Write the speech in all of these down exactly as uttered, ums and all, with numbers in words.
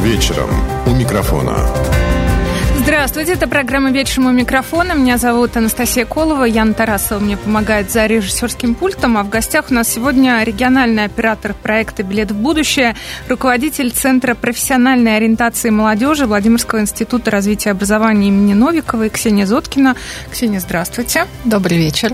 вечером» у микрофона. Здравствуйте, это программа «Вечером у микрофона». Меня зовут Анастасия Колова, Яна Тарасова мне помогает за режиссерским пультом. А в гостях у нас сегодня региональный оператор проекта «Билет в будущее», руководитель Центра профессиональной ориентации молодежи Владимирского института развития образования имени Новиковой Ксения Зоткина. Ксения, здравствуйте. Добрый вечер.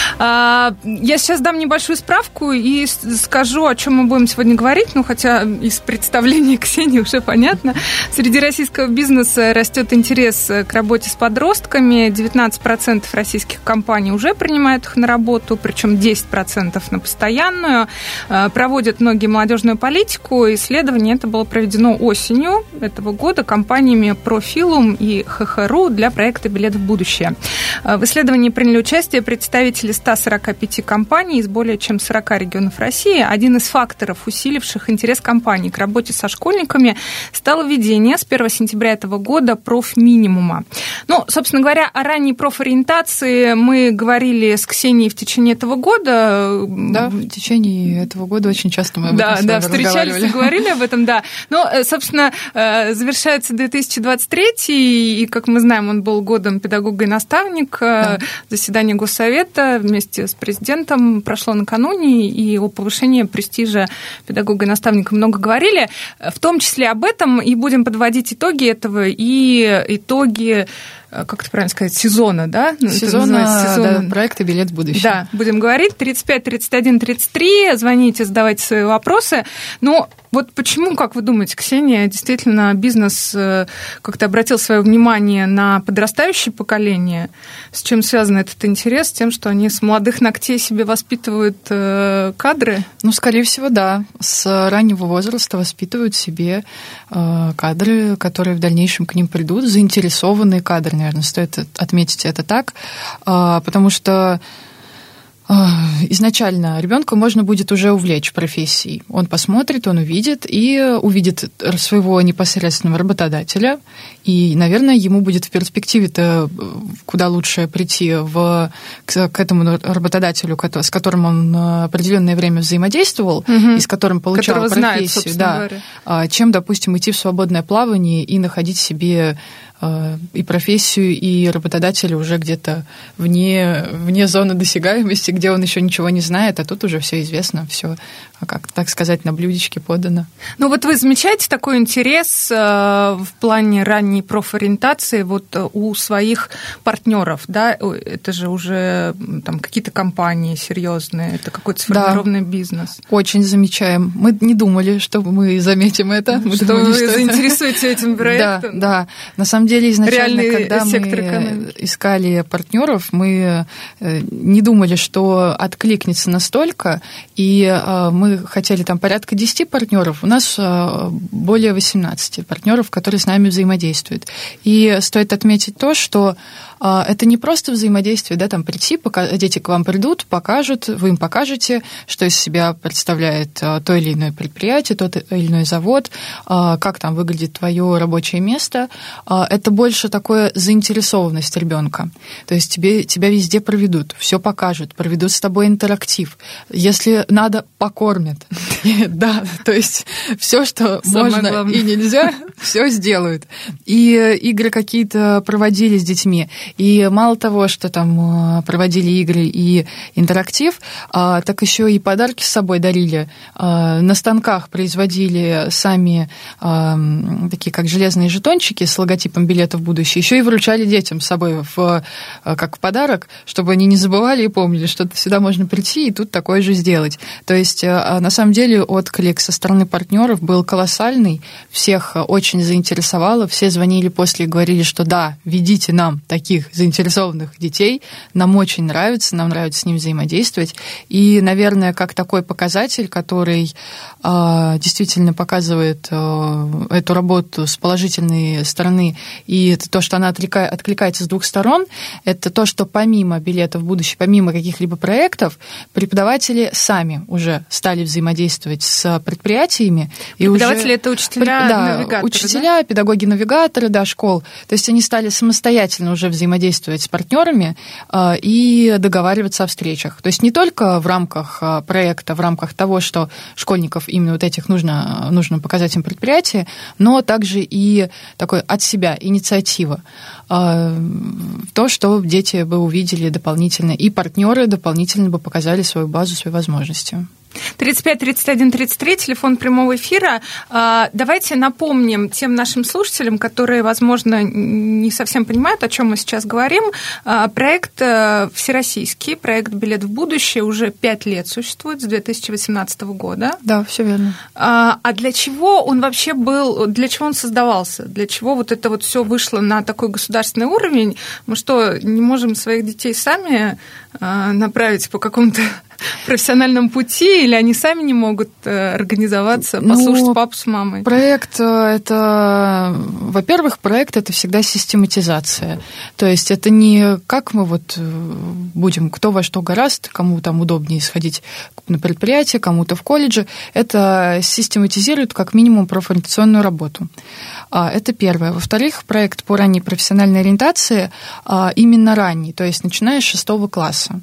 Я сейчас дам небольшую справку и скажу, о чем мы будем сегодня говорить. Ну, хотя из представления Ксении уже понятно. Среди российского бизнеса растет интерес к работе с подростками. девятнадцать процентов российских компаний уже принимают их на работу, причем десять процентов на постоянную. Проводят многие молодежную политику. Исследование это было проведено осенью этого года компаниями Профилум и ХХРУ для проекта «Билет в будущее». В исследовании приняли участие представители ста сорока пяти компаний из более чем сорока регионов России. Один из факторов, усиливших интерес компаний к работе со школьниками, стало введение с первого сентября этого года профминимума. Ну, собственно говоря, о ранней профориентации мы говорили с Ксенией в течение этого года. Да, в течение этого года очень часто мы об этом да, да, встречались и говорили об этом, да. Но, собственно, завершается две тысячи двадцать третий, и, как мы знаем, он был годом педагога и наставника. Да. Заседание Госсовета вместе с президентом прошло накануне, и о повышении престижа педагога и наставника много говорили. В том числе об этом и будем подводить итоги этого и итоги, как это правильно сказать, сезона, да? Сезона, сезона. Да, проекта «Билет в будущее». Да, будем говорить. тридцать пять тридцать один тридцать три, звоните, задавайте свои вопросы. Но вот почему, как вы думаете, Ксения, действительно бизнес как-то обратил свое внимание на подрастающее поколение? С чем связан этот интерес? С тем, что они с молодых ногтей себе воспитывают кадры? Ну, скорее всего, да. С раннего возраста воспитывают себе кадры, которые в дальнейшем к ним придут, заинтересованные кадры, наверное, стоит отметить это так, потому что изначально ребенка можно будет уже увлечь профессией. Он посмотрит, он увидит и увидит своего непосредственного работодателя. И, наверное, ему будет в перспективе-то куда лучше прийти в, к, к этому работодателю, с которым он определенное время взаимодействовал, угу. и с которым получал Которого профессию, знает, да, чем, допустим, идти в свободное плавание и находить себе и профессию, и работодателя уже где-то вне, вне зоны досягаемости, где он еще ничего не знает, а тут уже все известно, все, как так сказать, на блюдечке подано. Ну вот вы замечаете такой интерес в плане ранней профориентации вот у своих партнеров, да? Это же уже там какие-то компании серьезные, это какой-то сформированный да, бизнес. Очень замечаем. Мы не думали, что мы заметим это. Мы что думали, вы что заинтересуете это... этим проектом. Да, да. На самом деле, изначально, реальный когда мы экономики. искали партнеров, мы не думали, что откликнется настолько, и мы хотели там порядка десяти партнеров, у нас более восемнадцати партнеров, которые с нами взаимодействуют. И стоит отметить то, что это не просто взаимодействие, да, там прийти, пока дети к вам придут, покажут, вы им покажете, что из себя представляет то или иное предприятие, тот или иной завод, как там выглядит твое рабочее место. Это больше такое заинтересованность ребенка. То есть тебе, тебя везде проведут, все покажут, проведут с тобой интерактив. Если надо, покормят. Да, то есть все, что можно и нельзя, все сделают. И игры какие-то проводили с детьми. И мало того, что там проводили игры и интерактив, так еще и подарки с собой дарили. На станках производили сами такие, как железные жетончики с логотипом «Билета в будущее». Еще и вручали детям с собой в, как в подарок, чтобы они не забывали и помнили, что сюда можно прийти и тут такое же сделать. То есть, на самом деле, отклик со стороны партнеров был колоссальный. Всех очень заинтересовало. Все звонили после и говорили, что да, ведите нам таких заинтересованных детей. Нам очень нравится, нам нравится с ним взаимодействовать. И, наверное, как такой показатель, который э, действительно показывает э, эту работу с положительной стороны и это то, что она откликается с двух сторон, это то, что помимо билета в будущее, помимо каких-либо проектов, преподаватели сами уже стали взаимодействовать с предприятиями. Преподаватели — уже... это учителя-навигаторы, да, учителя, да? педагоги-навигаторы, да, школ. То есть они стали самостоятельно уже взаимодействовать с партнерами и договариваться о встречах. То есть не только в рамках проекта, в рамках того, что школьников именно вот этих нужно, нужно показать им предприятие, но также и такой от себя инициатива. То, что дети бы увидели дополнительно, и партнеры дополнительно бы показали свою базу, свои возможности. тридцать пять тридцать один тридцать три, телефон прямого эфира. Давайте напомним тем нашим слушателям, которые, возможно, не совсем понимают, о чем мы сейчас говорим. Проект всероссийский, проект «Билет в будущее» уже пять лет существует, с две тысячи восемнадцатого года. Да, все верно. А для чего он вообще был, для чего он создавался? Для чего вот это вот все вышло на такой государственный уровень? Мы что, не можем своих детей сами направить по какому-то профессиональном пути, или они сами не могут организоваться, послушать ну, папу с мамой? Проект – это, во-первых, проект – это всегда систематизация. То есть это не как мы вот будем, кто во что гораст, кому там удобнее сходить на предприятие, кому-то в колледже. Это систематизирует как минимум профориентационную работу. Это первое. Во-вторых, проект по ранней профессиональной ориентации именно ранний, то есть начиная с шестого класса.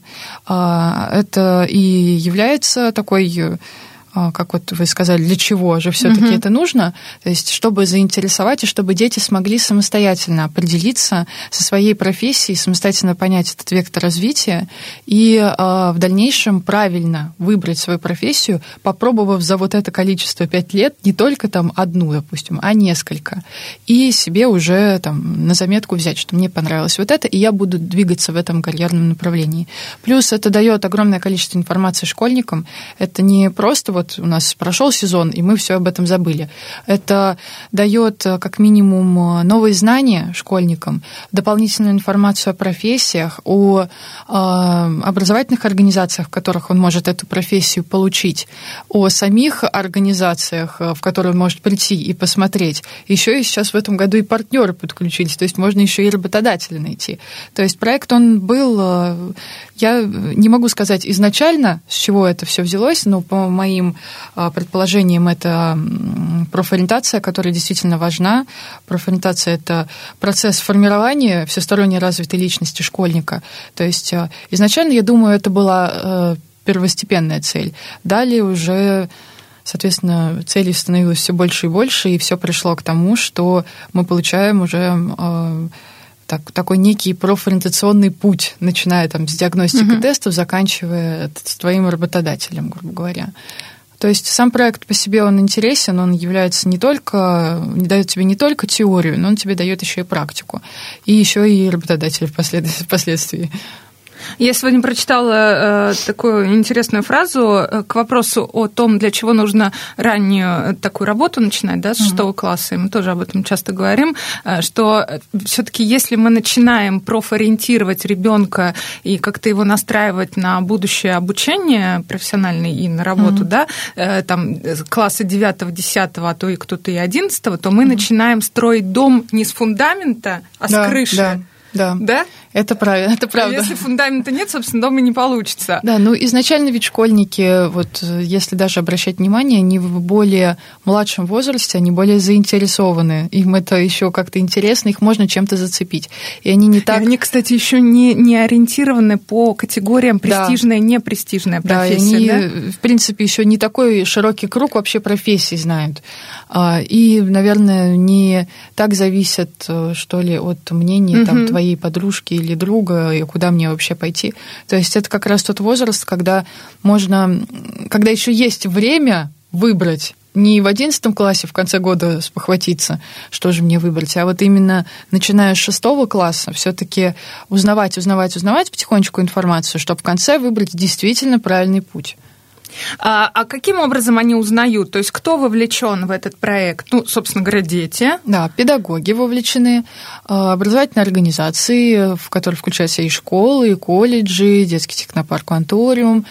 Это и является такой, как вот вы сказали, для чего же все-таки mm-hmm. это нужно, то есть чтобы заинтересовать и чтобы дети смогли самостоятельно определиться со своей профессией, самостоятельно понять этот вектор развития и в дальнейшем правильно выбрать свою профессию, попробовав за вот это количество пять лет не только там одну, допустим, а несколько, и себе уже там на заметку взять, что мне понравилось вот это, и я буду двигаться в этом карьерном направлении. Плюс это дает огромное количество информации школьникам. Это не просто вот у нас прошел сезон, и мы все об этом забыли. Это дает как минимум новые знания школьникам, дополнительную информацию о профессиях, о образовательных организациях, в которых он может эту профессию получить, о самих организациях, в которые он может прийти и посмотреть. Еще и сейчас в этом году и партнеры подключились, то есть можно еще и работодателя найти. То есть проект, он был, я не могу сказать изначально, с чего это все взялось, но по моим предположением, это профориентация, которая действительно важна. Профориентация – это процесс формирования всесторонне развитой личности школьника. То есть изначально, я думаю, это была первостепенная цель. Далее уже, соответственно, целей становилось все больше и больше, и все пришло к тому, что мы получаем уже так, такой некий профориентационный путь, начиная там с диагностики uh-huh. тестов, заканчивая с твоим работодателем, грубо говоря. То есть сам проект по себе, он интересен, он является не только, не дает тебе не только теорию, но он тебе дает еще и практику, и еще и работодателя впоследствии. Я сегодня прочитала э, такую интересную фразу к вопросу о том, для чего нужно раннюю такую работу начинать, да, с шестого mm-hmm. класса, и мы тоже об этом часто говорим, что все-таки если мы начинаем профориентировать ребенка и как-то его настраивать на будущее обучение профессиональное и на работу, mm-hmm. да, э, там класса девятого, десятого, а то и кто-то и одиннадцатого, то мы mm-hmm. начинаем строить дом не с фундамента, а да, с крыши. Да. Да. Да? Это правильно, это правда. А если фундамента нет, собственно, дома не получится. Да, ну изначально ведь школьники, вот если даже обращать внимание, они в более младшем возрасте, они более заинтересованы. Им это еще как-то интересно, их можно чем-то зацепить. И они не так... И они, кстати, еще не, не ориентированы по категориям престижная, да. непрестижная профессия. Да, и они, да? в принципе, еще не такой широкий круг вообще профессий знают. И, наверное, не так зависят, что ли, от мнения угу. там, твоей подружки или друга, и куда мне вообще пойти. То есть это как раз тот возраст, когда можно, когда еще есть время выбрать, не в одиннадцатом классе в конце года спохватиться, что же мне выбрать, а вот именно начиная с шестого класса все-таки узнавать, узнавать, узнавать потихонечку информацию, чтобы в конце выбрать действительно правильный путь. А, а каким образом они узнают? То есть кто вовлечен в этот проект? Ну, собственно говоря, дети. Да, педагоги вовлечены, образовательные организации, в которые включаются и школы, и колледжи, детский технопарк «Анториум»,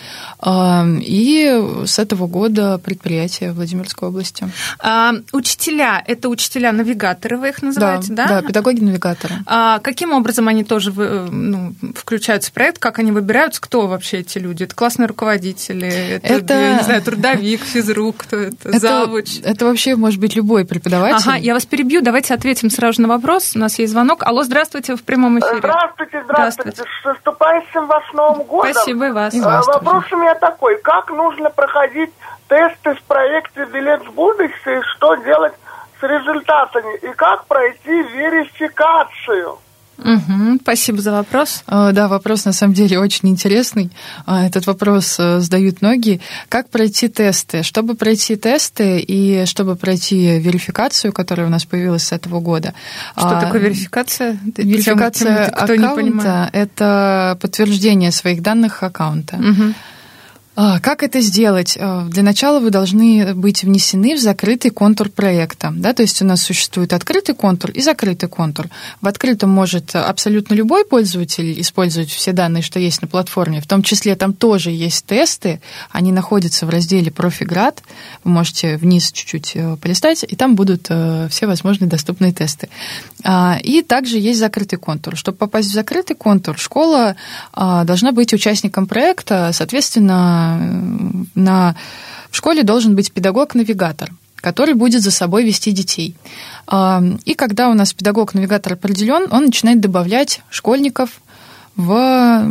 и с этого года предприятия Владимирской области. А, учителя – это учителя-навигаторы, вы их называете, да? Да, да, педагоги-навигаторы. А каким образом они тоже ну, включаются в проект? Как они выбираются? Кто вообще эти люди? Это классные руководители? Это, это... я не знаю, трудовик, физрук, кто это? это завуч? Это вообще может быть любой преподаватель. Ага, я вас перебью. Давайте ответим сразу же на вопрос. У нас есть звонок. Алло, здравствуйте, вы в прямом эфире. Здравствуйте, здравствуйте. здравствуйте. С наступающим вас Новым годом. Спасибо и вас. И вас Вопрос тоже. У меня такой. Как нужно проходить тесты в проекте «Билет в будущее», что делать с результатами и как пройти верификацию? Угу, спасибо за вопрос. Да, вопрос на самом деле очень интересный. Этот вопрос задают многие. Как пройти тесты? Чтобы пройти тесты и чтобы пройти верификацию, которая у нас появилась с этого года. Что такое верификация? Верификация аккаунта – это подтверждение своих данных аккаунта. Угу. Как это сделать? Для начала вы должны быть внесены в закрытый контур проекта. Да? То есть у нас существует открытый контур и закрытый контур. В открытом может абсолютно любой пользователь использовать все данные, что есть на платформе. В том числе там тоже есть тесты. Они находятся в разделе «Профиград». Вы можете вниз чуть-чуть полистать, и там будут все возможные доступные тесты. И также есть закрытый контур. Чтобы попасть в закрытый контур, школа должна быть участником проекта, соответственно, На, в школе должен быть педагог-навигатор, который будет за собой вести детей. И когда у нас педагог-навигатор определен, он начинает добавлять школьников в,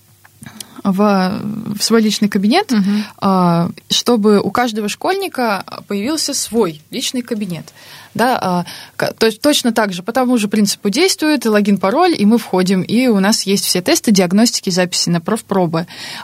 в, в свой личный кабинет, угу. чтобы у каждого школьника появился свой личный кабинет. Да, то есть точно так же, по тому же принципу действует, логин, пароль, и мы входим, и у нас есть все тесты, диагностики, записи на профпробы.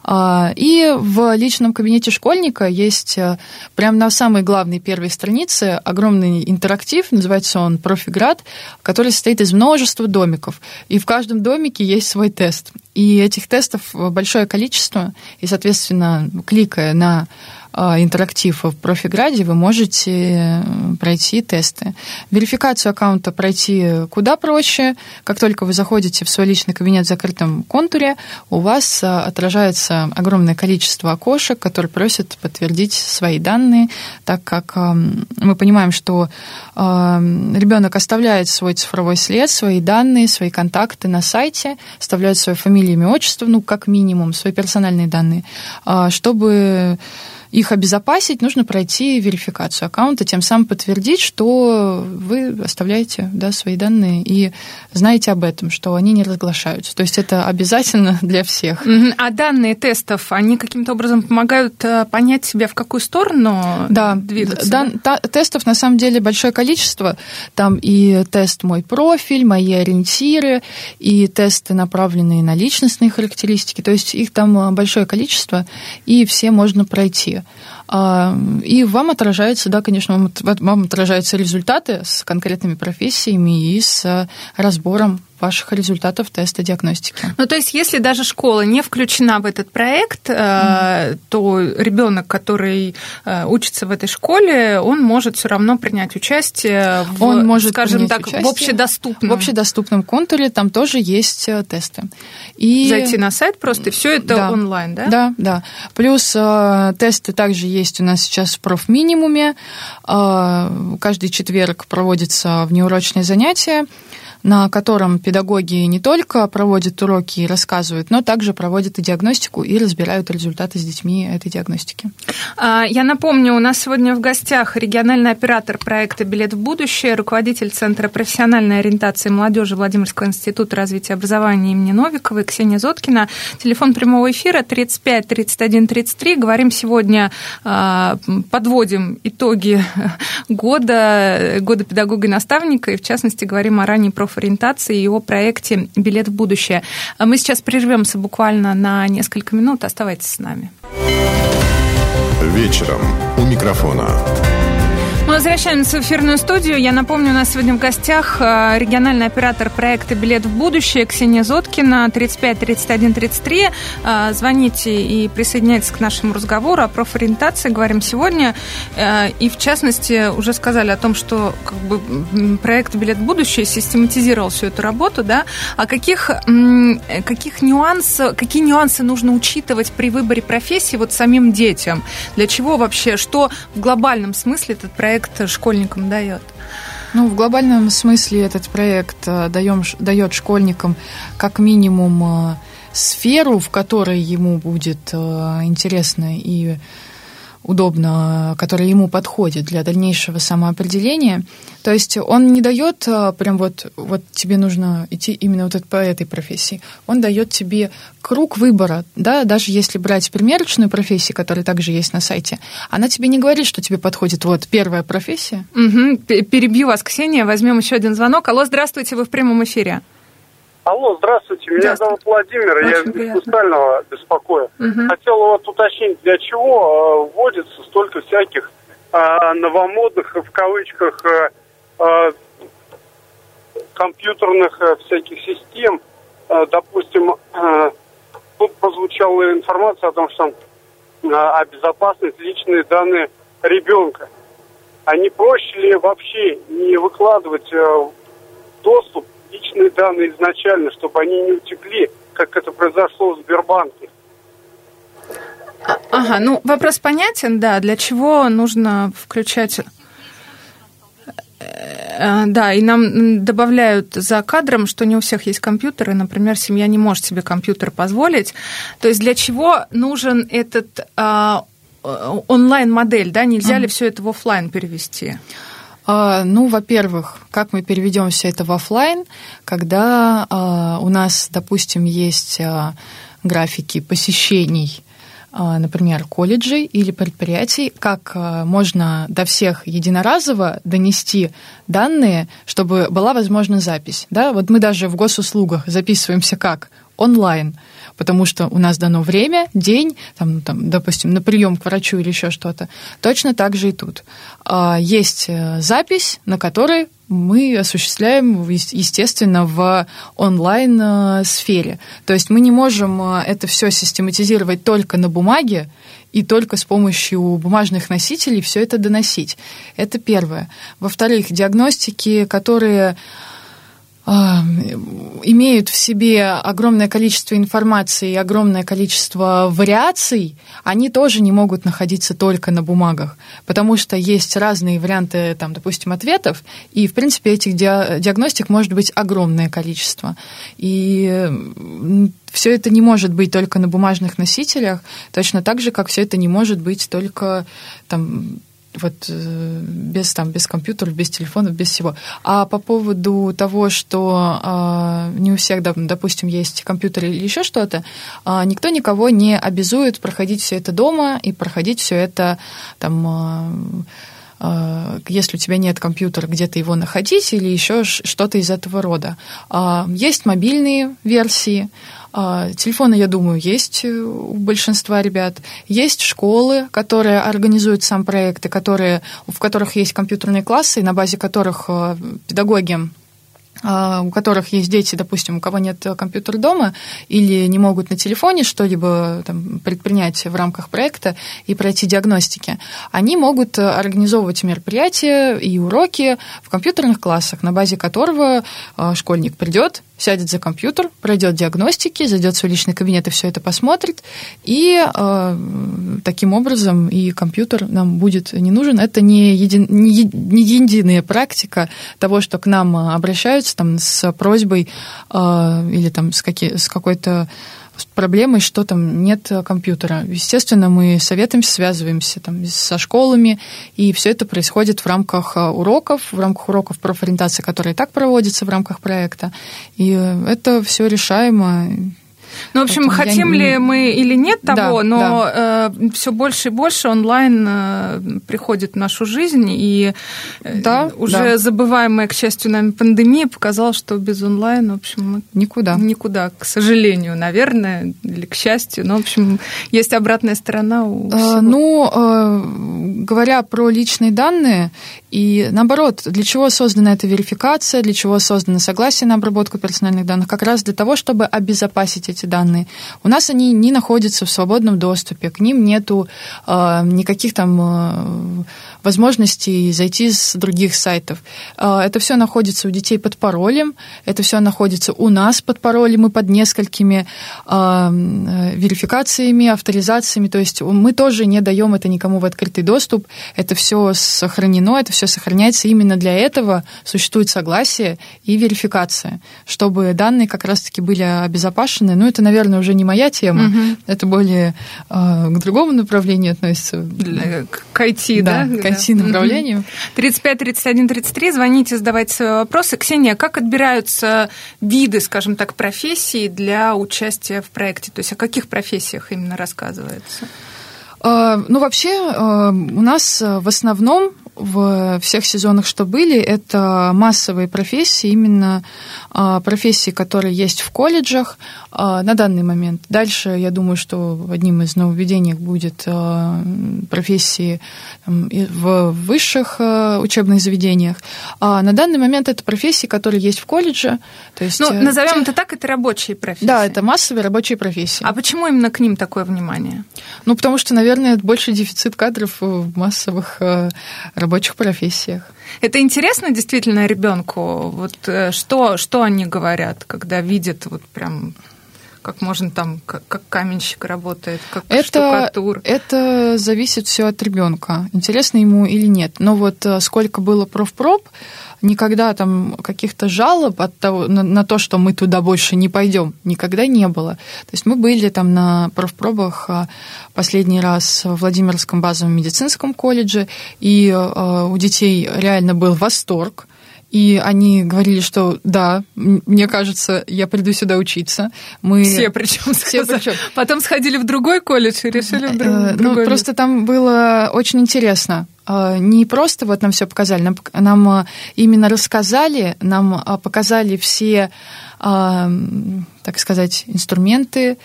И в личном кабинете школьника есть прямо на самой главной первой странице огромный интерактив, называется он «Профиград», который состоит из множества домиков, и в каждом домике есть свой тест. И этих тестов большое количество, и, соответственно, кликая на интерактив в Профиграде, вы можете пройти тесты. Верификацию аккаунта пройти куда проще. Как только вы заходите в свой личный кабинет в закрытом контуре, у вас отражается огромное количество окошек, которые просят подтвердить свои данные, так как мы понимаем, что ребенок оставляет свой цифровой след, свои данные, свои контакты на сайте, оставляет свою фамилию, имя, отчество, ну, как минимум, свои персональные данные, чтобы их обезопасить, нужно пройти верификацию аккаунта, тем самым подтвердить, что вы оставляете, да, свои данные и знаете об этом, что они не разглашаются. То есть это обязательно для всех. А данные тестов, они каким-то образом помогают понять себя, в какую сторону да, двигаться? Да, да? Тестов на самом деле большое количество. Там и тест «Мой профиль», «Мои ориентиры», и тесты, направленные на личностные характеристики. То есть их там большое количество, и все можно пройти. И вам отражаются, да, конечно, вам отражаются результаты с конкретными профессиями и с разбором ваших результатов теста диагностики. Ну, то есть, если даже школа не включена в этот проект, mm-hmm. то ребенок, который учится в этой школе, он может все равно принять участие в, он может скажем так, в общедоступном. В общедоступном контуре там тоже есть тесты. И... Зайти на сайт просто, и все это да. онлайн, да? Да, да. Плюс тесты также есть у нас сейчас в профминимуме. Каждый четверг проводится внеурочное занятие, на котором педагоги не только проводят уроки и рассказывают, но также проводят и диагностику и разбирают результаты с детьми этой диагностики. Я напомню, у нас сегодня в гостях региональный оператор проекта «Билет в будущее», руководитель Центра профессиональной ориентации молодежи Владимирского института развития образования имени Новиковой Ксения Зоткина. Телефон прямого эфира тридцать пять тридцать один тридцать три. Говорим сегодня, подводим итоги года, года педагога и наставника, и в частности говорим о ранней профориентации и о проекте «Билет в будущее». Мы сейчас прервемся буквально на несколько минут. Оставайтесь с нами. Вечером у микрофона. Мы возвращаемся в эфирную студию. Я напомню, у нас сегодня в гостях региональный оператор проекта «Билет в будущее» Ксения Зоткина, тридцать пять тридцать один тридцать три. Звоните и присоединяйтесь к нашему разговору о профориентации. Говорим сегодня. И, в частности, уже сказали о том, что как бы, проект «Билет в будущее» систематизировал всю эту работу. Да? А каких, каких нюансов, какие нюансы нужно учитывать при выборе профессии вот самим детям? Для чего вообще? Что в глобальном смысле этот проект школьникам дает? Ну, в глобальном смысле этот проект даем, дает школьникам как минимум сферу, в которой ему будет интересно и удобно, которая ему подходит для дальнейшего самоопределения. То есть он не дает прям вот, вот тебе нужно идти именно вот по этой профессии. Он дает тебе круг выбора, да, даже если брать примерочную профессию, которая также есть на сайте, она тебе не говорит, что тебе подходит вот первая профессия. Угу. Перебью вас, Ксения, возьмем еще один звонок. Алло, здравствуйте, вы в прямом эфире. Алло, здравствуйте, меня зовут Владимир, очень я из Хрустального беспокою. Угу. Хотел у вас уточнить, для чего э, вводится столько всяких э, новомодных, в кавычках, э, э, компьютерных э, всяких систем. Э, допустим, э, тут прозвучала информация о том, что э, о безопасности личные данные ребенка. А не проще ли вообще не выкладывать э, доступ личные данные изначально, чтобы они не утекли, как это произошло в Сбербанке? Ага, ну вопрос понятен, да, для чего нужно включать... Да, и нам добавляют за кадром, что не у всех есть компьютеры, например, семья не может себе компьютер позволить. То есть для чего нужен этот а, онлайн-модель, да, нельзя mm-hmm. ли все это в офлайн перевести? Ну, во-первых, как мы переведем все это в офлайн, когда а, у нас, допустим, есть а, графики посещений, а, например, колледжей или предприятий, как а, можно до всех единоразово донести данные, чтобы была возможна запись. Да? Вот мы даже в госуслугах записываемся как? Онлайн. Потому что у нас дано время, день, там, там, допустим, на прием к врачу или еще что-то. Точно так же и тут. Есть запись, на которой мы осуществляем, естественно, в онлайн-сфере. То есть мы не можем это все систематизировать только на бумаге и только с помощью бумажных носителей все это доносить. Это первое. Во-вторых, диагностики, которые... имеют в себе огромное количество информации и огромное количество вариаций, они тоже не могут находиться только на бумагах, потому что есть разные варианты, там, допустим, ответов, и, в принципе, этих диагностик может быть огромное количество. И все это не может быть только на бумажных носителях, точно так же, как все это не может быть только там, вот без, там, без компьютеров, без телефонов, без всего. А по поводу того, что э, не у всех, допустим, есть компьютер или еще что-то, э, никто никого не обязует проходить все это дома и проходить все это там... Э, если у тебя нет компьютера, где-то его находить или еще что-то из этого рода. Э, есть мобильные версии. Телефоны, я думаю, есть у большинства ребят. Есть школы, которые организуют сам проекты, которые, в которых есть компьютерные классы, на базе которых педагоги, у которых есть дети, допустим, у кого нет компьютера дома или не могут на телефоне что-либо там предпринять в рамках проекта и пройти диагностики, они могут организовывать мероприятия и уроки в компьютерных классах, на базе которого школьник придет, сядет за компьютер, пройдет диагностики, зайдет в свой личный кабинет и все это посмотрит, и э, таким образом и компьютер нам будет не нужен. Это не, един, не, не единая практика того, что к нам обращаются там, с просьбой э, или там, с, каки, с какой-то проблемой, что там нет компьютера. Естественно, мы советуемся, связываемся там, со школами, и все это происходит в рамках уроков, в рамках уроков профориентации, которые и так проводятся в рамках проекта. И это все решаемо. Ну, в общем, Поэтому хотим я... ли мы или нет того, да, но да. Э, все больше и больше онлайн э, приходит в нашу жизнь, и э, да, уже да. забываемая, к счастью, нами пандемия показала, что без онлайна, в общем, мы никуда. Никуда, к сожалению, наверное, или к счастью. Но, в общем, есть обратная сторона у всего. Э, ну, э, говоря про личные данные, и наоборот, для чего создана эта верификация, для чего создано согласие на обработку персональных данных? Как раз для того, чтобы обезопасить эти данные. У нас они не находятся в свободном доступе, к ним нету э, никаких там э, возможностей зайти с других сайтов. Э, это все находится у детей под паролем, это все находится у нас под паролем и под несколькими э, верификациями, авторизациями. То есть мы тоже не даем это никому в открытый доступ. Это все сохранено, это все сохраняется. Именно для этого существует согласие и верификация, чтобы данные как раз-таки были обезопасены. Ну, это, наверное, уже не моя тема, угу. это более э, к другому направлению относится. К ай ти, да? Да, к ай ти-направлению. Угу. тридцать пять тридцать один тридцать три, звоните, задавайте свои вопросы. Ксения, как отбираются виды, скажем так, профессий для участия в проекте? То есть о каких профессиях именно рассказывается? Э, ну, вообще, э, у нас в основном в всех сезонах, что были, это массовые профессии, именно профессии, которые есть в колледжах на данный момент. Дальше, я думаю, что одним из нововведений будет профессии в высших учебных заведениях. А на данный момент это профессии, которые есть в колледже. То есть, ну, назовем это так, это рабочие профессии. Да, это массовые рабочие профессии. А почему именно к ним такое внимание? Ну, потому что, наверное, больше дефицит кадров в массовых рабочих профессиях. Это интересно действительно ребенку? Вот что, что они говорят, когда видят вот прям, как можно там, как, как каменщик работает, как это, штукатур? Это зависит все от ребенка, интересно ему или нет. Но вот сколько было профпроб, никогда там каких-то жалоб от того, на, на то, что мы туда больше не пойдем, никогда не было. То есть мы были там на профпробах последний раз в Владимирском базовом медицинском колледже, и э, у детей реально был восторг. И они говорили, что да, мне кажется, я приду сюда учиться. Мы... Все причем Все причем. Потом сходили в другой колледж и решили в, друг... в другой. Ну, просто там было очень интересно. Не просто вот нам все показали, нам, нам именно рассказали, нам показали все, так сказать, инструменты,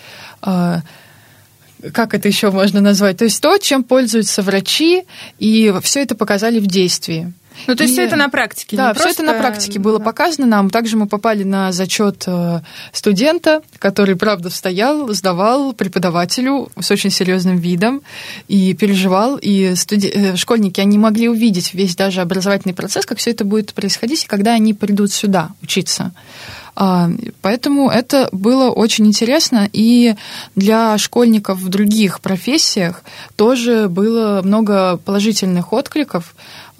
как это еще можно назвать, то есть то, чем пользуются врачи, и все это показали в действии. Ну, то есть и, все это на практике? Да, все просто... это на практике было показано нам. Также мы попали на зачет студента, который, правда, стоял, сдавал преподавателю с очень серьезным видом и переживал. И студ... школьники, они могли увидеть весь даже образовательный процесс, как все это будет происходить, и когда они придут сюда учиться. Поэтому это было очень интересно, и для школьников в других профессиях тоже было много положительных откликов,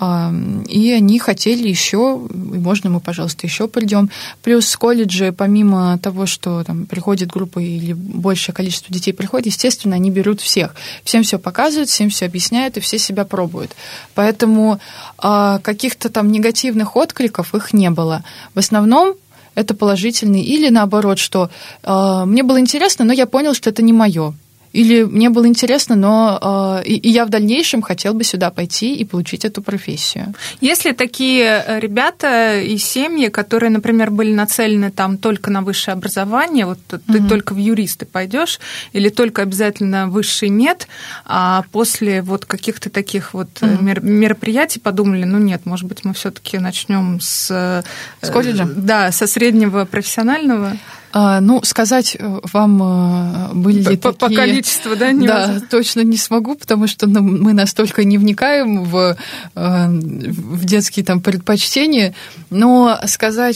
и они хотели еще, и можно мы, пожалуйста, еще придем. Плюс колледжи, помимо того, что там приходит группа или большее количество детей приходит, естественно, они берут всех. Всем все показывают, всем все объясняют, и все себя пробуют. Поэтому каких-то там негативных откликов их не было. В основном это положительный, или наоборот, что э, мне было интересно, но я понял, что это не мое. Или мне было интересно, но э, и, и я в дальнейшем хотел бы сюда пойти и получить эту профессию. Есть ли такие ребята и семьи, которые, например, были нацелены там только на высшее образование, вот ты mm-hmm. только в юристы пойдешь, или только обязательно высший мед, а после вот каких-то таких вот mm-hmm. мероприятий подумали, ну нет, может быть, мы все-таки начнем с... С колледжа? Да, со среднего профессионального. А, ну, сказать вам, были ли по, такие... По количеству, да? Не да, можно? Точно не смогу, потому что ну, мы настолько не вникаем в, в детские там предпочтения, но сказать,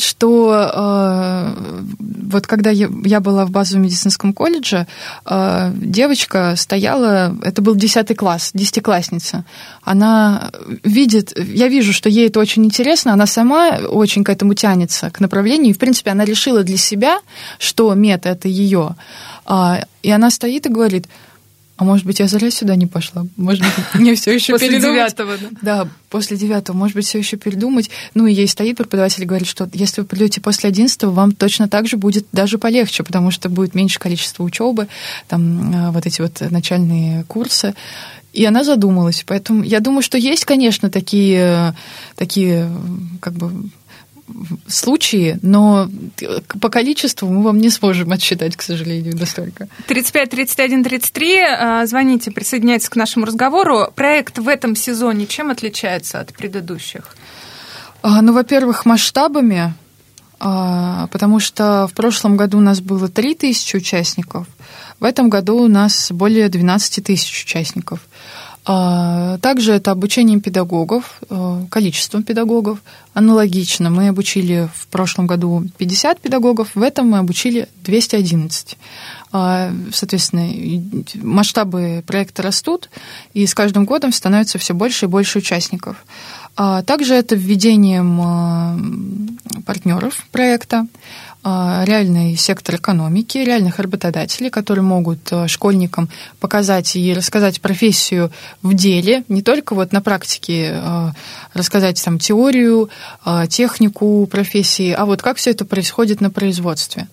что вот когда я, я была в базовом медицинском колледже, девочка стояла, это был десятый класс, десятиклассница, она видит, я вижу, что ей это очень интересно, она сама очень к этому тянется, к направлению, и, в принципе, она решила для себя, что мед – это ее. И она стоит и говорит, А может быть, я зря сюда не пошла? Может быть, мне все еще после передумать? девятого, да? Да, после девятого. Может быть, все еще передумать. Ну, и ей стоит преподаватель и говорит, что если вы придете после одиннадцатого, вам точно так же будет даже полегче, потому что будет меньше количества учебы, там вот эти вот начальные курсы. И она задумалась. Поэтому я думаю, что есть, конечно, такие, такие как бы случаи, но по количеству мы вам не сможем отсчитать, к сожалению, настолько. тридцать пять тридцать один тридцать три, звоните, присоединяйтесь к нашему разговору. Проект в этом сезоне чем отличается от предыдущих? Ну, во-первых, масштабами, потому что в прошлом году у нас было три тысячи участников, в этом году у нас более двенадцать тысяч участников. Также это обучением педагогов, количеством педагогов. Аналогично, мы обучили в прошлом году пятьдесят педагогов, в этом мы обучили двести одиннадцать. Соответственно, масштабы проекта растут, и с каждым годом становится все больше и больше участников. Также это введением партнеров проекта, реальный сектор экономики, реальных работодателей, которые могут школьникам показать и рассказать профессию в деле, не только вот на практике рассказать там теорию, технику профессии, а вот как все это происходит на производстве.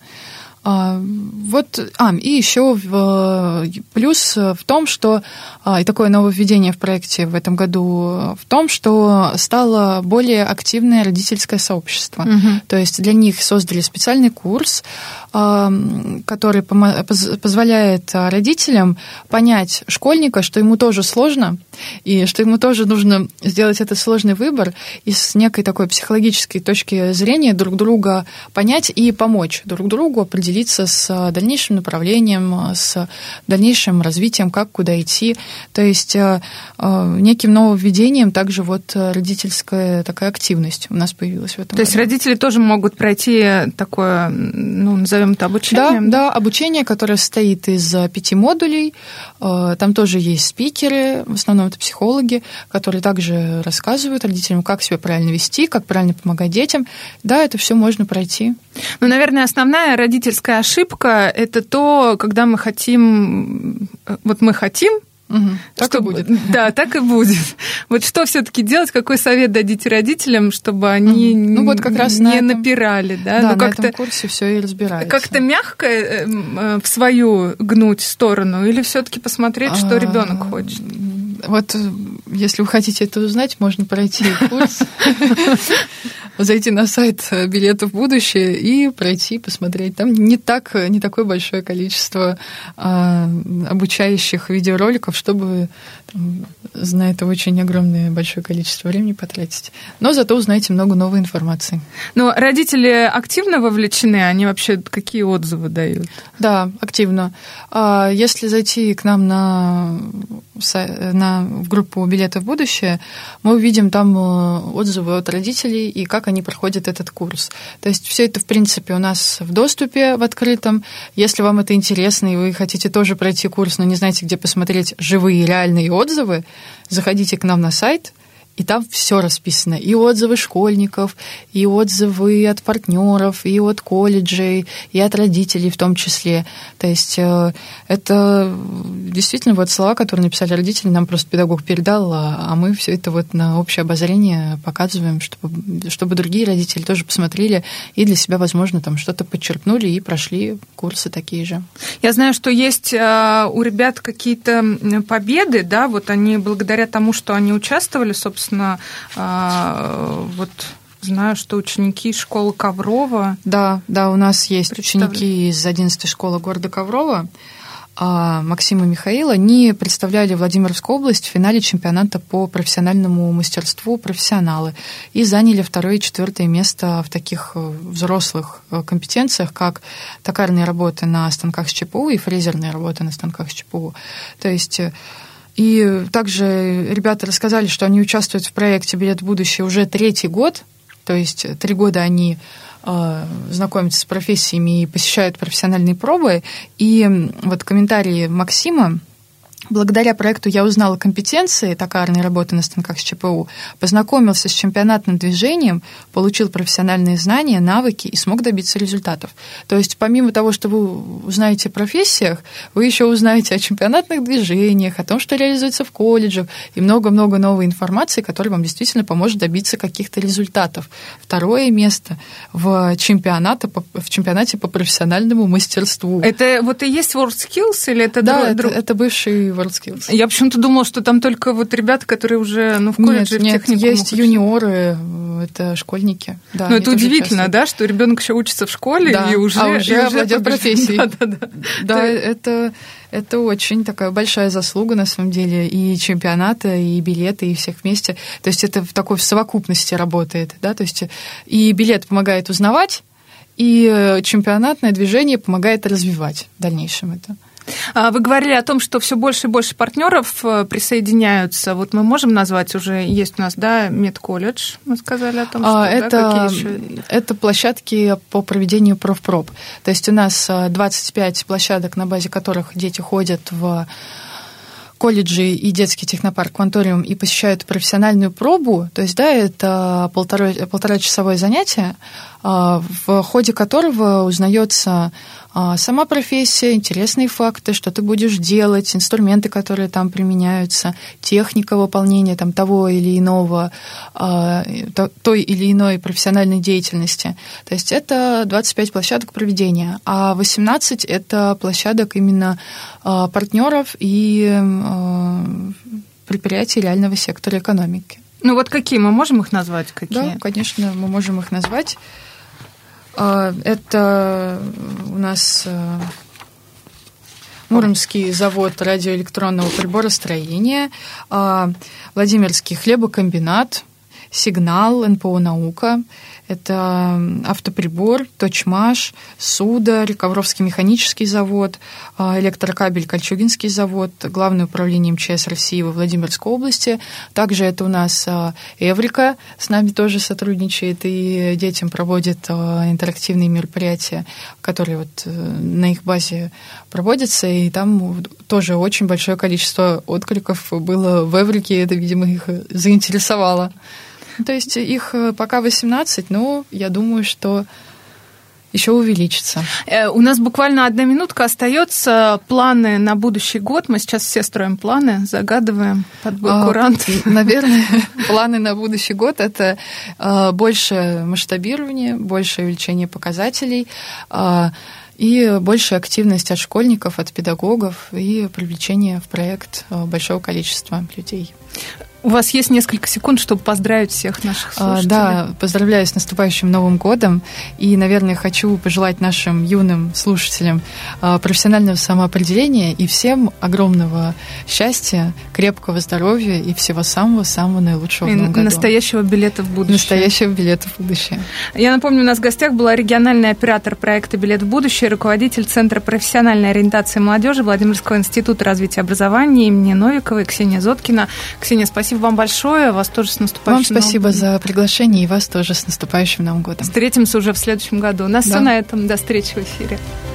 Вот, а, и еще в, плюс в том, что и такое нововведение в проекте в этом году в том, что стало более активное родительское сообщество. Угу. То есть для них создали специальный курс, который позволяет родителям понять школьника, что ему тоже сложно, и что ему тоже нужно сделать этот сложный выбор, и с некой такой психологической точки зрения друг друга понять и помочь друг другу определиться с дальнейшим направлением, с дальнейшим развитием, как куда идти. То есть неким нововведением также вот родительская такая активность у нас появилась в этом. То есть родители тоже могут пройти такое, ну, назовем это обучением? Да, да, обучение, которое состоит из пяти модулей. Там тоже есть спикеры, в основном это психологи, которые также рассказывают родителям, как себя правильно вести, как правильно помогать детям. Да, это все можно пройти. Ну, наверное, основная родительская ошибка – это то, когда мы хотим, вот мы хотим, Угу, так чтобы, и будет. Да, так и будет. Вот что все-таки делать, какой совет дадите родителям, чтобы они угу. ну, вот как раз не этом, напирали? Да, да ну, на как-то, этом курсе все и разбирается. Как-то мягко в свою гнуть сторону или все-таки посмотреть, что а, ребенок хочет? Вот если вы хотите это узнать, можно пройти курс, зайти на сайт «Билеты в будущее» и пройти, посмотреть. Там не, так, не такое большое количество а, обучающих видеороликов, чтобы там, на это очень огромное большое количество времени потратить. Но зато узнаете много новой информации. Но родители активно вовлечены? Они вообще какие отзывы дают? Да, активно. Если зайти к нам на, на, в группу «Билеты в будущее», мы увидим там отзывы от родителей и как они проходят этот курс. То есть все это, в принципе, у нас в доступе, в открытом. Если вам это интересно, и вы хотите тоже пройти курс, но не знаете, где посмотреть живые, реальные отзывы, заходите к нам на сайт, и там все расписано. И отзывы школьников, и отзывы от партнеров, и от колледжей, и от родителей в том числе. То есть это действительно вот слова, которые написали родители, нам просто педагог передал, а мы все это вот на общее обозрение показываем, чтобы, чтобы другие родители тоже посмотрели и для себя, возможно, там что-то подчеркнули и прошли курсы такие же. Я знаю, что есть у ребят какие-то победы, да, вот они благодаря тому, что они участвовали, собственно, Собственно, вот знаю, что ученики школы Коврова. Да, да, у нас есть ученики из одиннадцатой школы города Коврова, Максим и Михаил. Они представляли Владимирскую область в финале чемпионата по профессиональному мастерству «Профессионалы» и заняли второе и четвертое место в таких взрослых компетенциях, как токарные работы на станках с ЧПУ и фрезерные работы на станках с ЧПУ. То есть... И также ребята рассказали, что они участвуют в проекте «Билет в будущее» уже третий год, то есть три года они э, знакомятся с профессиями и посещают профессиональные пробы. И вот комментарии Максима, Благодаря проекту я узнала компетенции токарной работы на станках с ЧПУ, познакомился с чемпионатным движением, получил профессиональные знания, навыки и смог добиться результатов. То есть помимо того, что вы узнаете о профессиях, вы еще узнаете о чемпионатных движениях, о том, что реализуется в колледжах, и много-много новой информации, которая вам действительно поможет добиться каких-то результатов. Второе место в чемпионате по, в чемпионате по профессиональному мастерству. Это вот и есть WorldSkills или это да, друг, это, друг... это бывший WorldSkills. Я почему-то думала, что там только вот ребята, которые уже ну, в колледже, нет, в техникумах. Нет, есть юниоры, это школьники. Да, но это удивительно, да, что ребенок еще учится в школе да, и уже, а уже, и уже овладел профессией. Да, да, да. да это, это очень такая большая заслуга, на самом деле, и чемпионата, и билеты, и всех вместе. То есть это в такой в совокупности работает, да, то есть и билет помогает узнавать, и чемпионатное движение помогает развивать в дальнейшем это. Вы говорили о том, что все больше и больше партнеров присоединяются. Вот мы можем назвать уже, есть у нас, да, медколледж, мы сказали о том, что... Это, да, какие еще... это площадки по проведению профпроб. То есть у нас двадцать пять площадок, на базе которых дети ходят в колледжи и детский технопарк «Кванториум» и посещают профессиональную пробу, то есть, да, это полтора, полторачасовое занятие, в ходе которого узнается сама профессия, интересные факты, что ты будешь делать, инструменты, которые там применяются, техника выполнения там, того или иного, той или иной профессиональной деятельности. То есть это двадцать пять площадок проведения, а восемнадцать – это площадок именно партнеров и предприятий реального сектора экономики. Ну вот какие? Мы можем их назвать? Какие? Да, конечно, мы можем их назвать. Это у нас Муромский завод радиоэлектронного приборостроения, Владимирский хлебокомбинат, Сигнал, эн пэ о «Наука», это автоприбор, Точмаш, Сударь, Ковровский механический завод, Электрокабель, Кольчугинский завод, Главное управление эм че эс России во Владимирской области. Также это у нас Эврика, с нами тоже сотрудничает и детям проводит интерактивные мероприятия, которые вот на их базе проводятся, и там тоже очень большое количество откликов было в Эврике, это, видимо, их заинтересовало. То есть их пока восемнадцать, но я думаю, что еще увеличится. У нас буквально одна минутка остается. Планы на будущий год. Мы сейчас все строим планы, загадываем под бой курант. А, наверное, планы на будущий год – это больше масштабирования, больше увеличения показателей и большая активность от школьников, от педагогов и привлечение в проект большого количества людей. У вас есть несколько секунд, чтобы поздравить всех наших слушателей. Да, поздравляю с наступающим Новым годом. И, наверное, хочу пожелать нашим юным слушателям профессионального самоопределения и всем огромного счастья, крепкого здоровья и всего самого-самого наилучшего и в Новом году. Настоящего билета в будущее. Настоящего билета в будущее. Я напомню, у нас в гостях была региональный оператор проекта «Билет в будущее», руководитель Центра профессиональной ориентации молодежи Владимирского института развития образования имени Новиковой Ксения Зоткина. Ксения, спасибо вам большое. Вас тоже с наступающим Вам спасибо Новым годом. за приглашение и вас тоже с наступающим Новым годом. Встретимся уже в следующем году. У нас да. все на этом. До встречи в эфире.